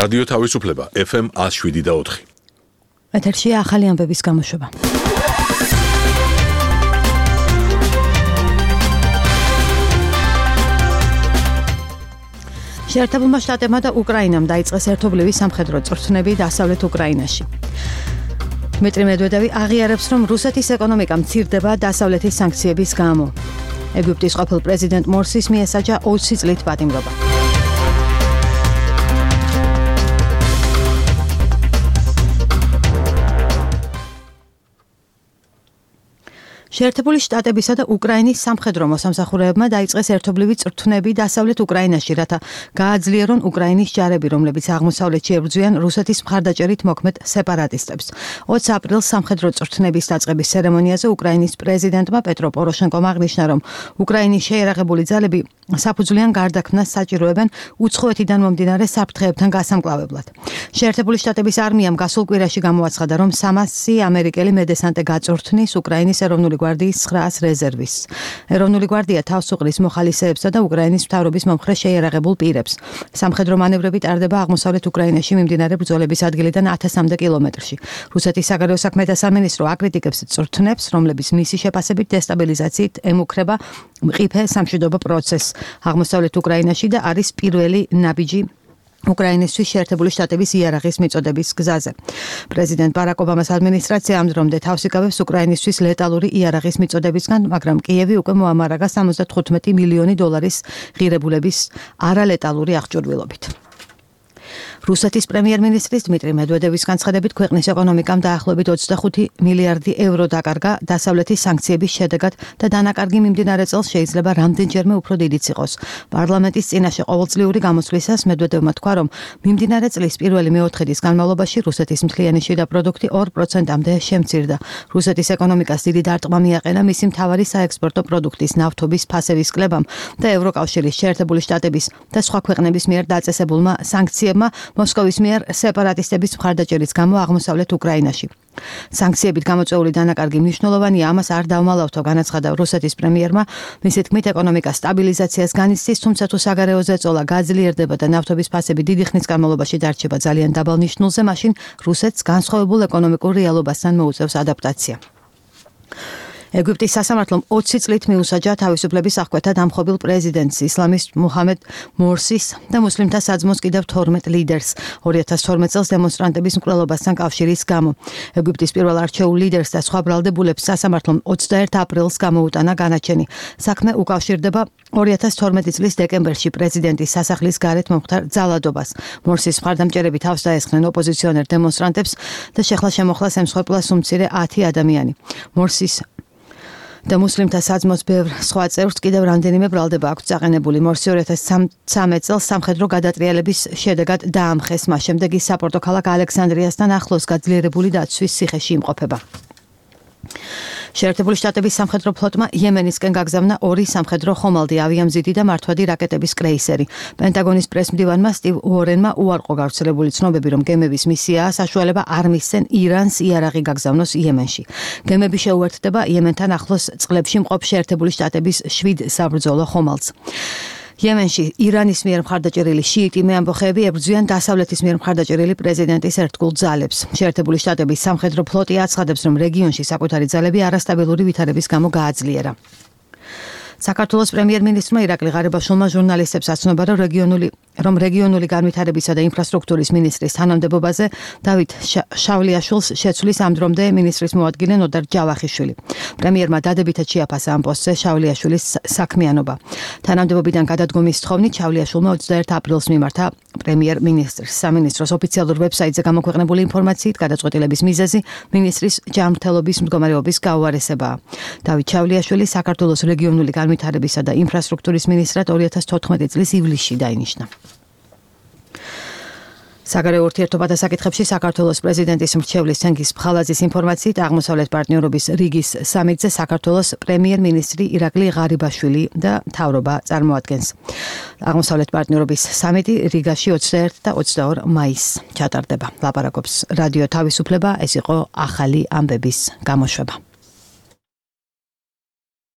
რადიო თავისუფლება FM 107.4. ეთერშია ახალი ამბების გამოშვება. შეერთებულმა შტატებმა და უკრაინამ დაიწყეს ერთობლივი სამხედრო წვრთნები დასავლეთ უკრაინაში. დმიტრი მედვედევი აღიარებს, რომ რუსეთის ეკონომიკა მცირდება დასავლეთის სანქციების გამო. ეგვიპტის ყოფილ პრეზიდენტ მორსის მიესაჯა 20 წლით პატიმრობა. შეერთებული შტატებისა და უკრაინის სამხედრო მოსამსახურეებმა დაიწყეს ერთობლივი წვრთნები დასავლეთ უკრაინაში, რათა გააძლიერონ უკრაინის ჯარები, რომლებიც აღმოსავლეთში ებრძვიან რუსეთის მხარდაჭერით მოქმედ სეპარატისტებს. 20 აპრილს სამხედრო წვრთნების დაწყების ცერემონიაზე უკრაინის პრეზიდენტმა პეტრო პოროშენკომ აღნიშნა, რომ უკრაინის შეიარაღებული ძალები საფუძვლიან გარდაქმნას საჭიროებენ უცხოეთიდან მომდინარე საფრთხეებთან გასამკლავებლად. შეერთებული შტატების არმიამ გასულ კვირაში გამოაცხადა, რომ 300 ამერიკელი მედესანტე გაწვრთნის უკრაინის ეროვნული გვარდიის 900 რეზერვის. ეროვნული გვარდია თავს უყრის მოხალისეებსა და უკრაინის მთავრობის მომხრე შეიარაღებულ პირებს. სამხედრო მანევრები ტარდება აღმოსავლეთ უკრაინაში მიმდინარე ბრძოლების ადგილიდან 1000-მდე კილომეტრში. რუსეთის საგარეო საქმეთა სამინისტრო აკრიტიკებს წვრთნებს, რომლებიც მისი შეფასებით დესტაბილიზაციით ემუქრება მყიფე სამშვიდობო პროცესს აღმოსავლეთ უკრაინაში და არის პირველი ნაბიჯი უკრაინისთვის შეერთებული შტატების იარაღის მიწოდების გზაზე. პრეზიდენტ ბარაკ ობამას ადმინისტრაცია ამ დრომდე თავს იკავებს უკრაინისთვის ლეტალური იარაღის მიწოდებისგან, მაგრამ კიევი უკვე მოამარაგა 75 მილიონი დოლარის ღირებულების არალეტალური აღჭურვილობით. რუსეთის პრემიერ-მინისტრის დმიტრი მედვედევის განცხადებით, ქვეყნის ეკონომიკამ დაახლოებით 25 მილიარდი ევრო დაკარგა დასავლეთის სანქციების შედეგად და დანაკარგი მიმდინარე წელს შეიძლება რამდენჯერმე უფრო დიდიც იყოს. პარლამენტის წინაშე ყოველწლიური გამოსვლისას მედვედევმა თქვა, რომ მიმდინარე წლის პირველი მეოთხედის განმავლობაში რუსეთის მთლიანი შიდა პროდუქტი 2%-მდე შემცირდა. რუსეთის ეკონომიკას დიდი დარტყმა მიაყენა მისი მთავარი საექსპორტო პროდუქტის ნავთობის ფასების კლებამ და ევროკავშირის, შეერთებული შტატების და სხვა ქვეყნების მიერ დაწესებულმა სანქციებმა მოსკოვის მიერ სეპარატისტების მხარდაჭერის გამო აღმოსავლეთ უკრაინაში. სანქციებით გამოწვეული დანაკარგი მნიშვნელოვანია, ამას არ დავმალავთო, განაცხადა რუსეთის პრემიერმა. მისი თქმით, ეკონომიკა სტაბილიზაციას განიცდის, თუმცა თუ საგარეო ზეწოლა გაძლიერდება და ნავთობის ფასები დიდი ხნის განმავლობაში დარჩება ძალიან დაბალ ნიშნულზე, მაშინ რუსეთს განსხვავებულ ეკონომიკურ რეალობასთან მოუწევს ადაპტაცია. ეგვიპტის სასამართლომ 20 წლით მიუსაჯა თავისუფლების აღკვეთა დამხობილ პრეზიდენტს ისლამისტ მუჰამედ მორსის და მუსლიმთა საძმოს კიდევ 12 ლიდერს 2012 წელს დემონსტრანტების მკვლელობასთან კავშირის გამო. ეგვიპტის პირველ არჩეულ ლიდერს და სხვა ბრალდებულებს სასამართლომ 21 აპრილს გამოუტანა განაჩენი. საქმე უკავშირდება 2012 წლის დეკემბერში პრეზიდენტის სასახლის გარეთ მომხდარ ძალადობას. მორსის მხარდამჭერები თავს დაესხნენ ოპოზიციონერ დემონსტრანტებს და შეხლა-შემოხლას ემსხვერპლას უმცირე 10 ადამიანი. მორსის და მუსლიმთა საძმოს ბევრ სხვა წევრს კიდევ რამდენიმე ბრალდება აქვს წაყენებული. მორსი 2013 წელს სამხედრო გადატრიალების შედეგად დაამხეს, მას შემდეგ ის საპორტო ქალაქ ალექსანდრიასთან ახლოს გაძლიერებული დაცვის ციხეში იმყოფება. შეერთებული შტატების სამხედრო ფლოტმა იემენისკენ გაგზავნა 2 სამხედრო ხომალდი, ავიამზიდი და მართვადი რაკეტების კრეისერი. პენტაგონის პრესმდივანმა სტივ უორენმა უარყო გავრცელებული ცნობები, რომ გემების მისიაა საშუალება არ მისცენ ირანს იარაღი გაგზავნოს იემენში. გემები შეუერთდება იემენთან ახლოს წყლებში მყოფ შეერთებული შტატების 7 საბრძოლო ხომალდს. იემენში ირანის მიერ მხარდაჭერილი შიიტი მეამბოხეები ებრძვიან დასავლეთის მიერ მხარდაჭერილი პრეზიდენტის ერთგულ ძალებს. შეერთებული შტატების სამხედრო ფლოტი აცხადებს, რომ რეგიონში საკუთარი ძალები არასტაბილური ვითარების გამო გააძლიერა. საქართველოს პრემიერ-მინისტრმა ირაკლი ღარიბაშვილმა ჟურნალისტებს აცნობა, რომ რეგიონული განვითარებისა და ინფრასტრუქტურის მინისტრის თანამდებობაზე დავით შავლიაშვილს შეცვლის ამ დრომდე მინისტრის მოადგილე ნოდარ ჯავახიშვილი. პრემიერმა დადებითად შეაფასა ამ პოსტზე შავლიაშვილის საქმიანობა. თანამდებობიდან გადადგომის თხოვნით შავლიაშვილმა 21 აპრილს მიმართა პრემიერ-მინისტრს. სამინისტროს ოფიციალურ ვებსაიტზე გამოქვეყნებული ინფორმაციით გადაწყვეტილების მიზეზი მინისტრის ჯანმრთელობის მდგომარეობის გაუარესებაა. დავით შავლიაშვილი საქართველოს რეგიონული განვითარებისა და ინფრასტრუქტურის მინისტრად 2014 წლის ივლისში დაინიშნა. საგარეო ურთიერთობათა საკითხებში საქართველოს პრეზიდენტის მრჩევლის ცენგიზ ფხალაძის ინფორმაციით აღმოსავლეთ პარტნიორობის რიგის სამიტზე საქართველოს პრემიერ-მინისტრი ირაკლი ღარიბაშვილი და მთავრობა წარმოადგენს. აღმოსავლეთ პარტნიორობის სამიტი რიგაში 21 და 22 მაისს ჩატარდება. ლაპარაკობს რადიო თავისუფლება, ეს იყო ახალი ამბების გამოშვება.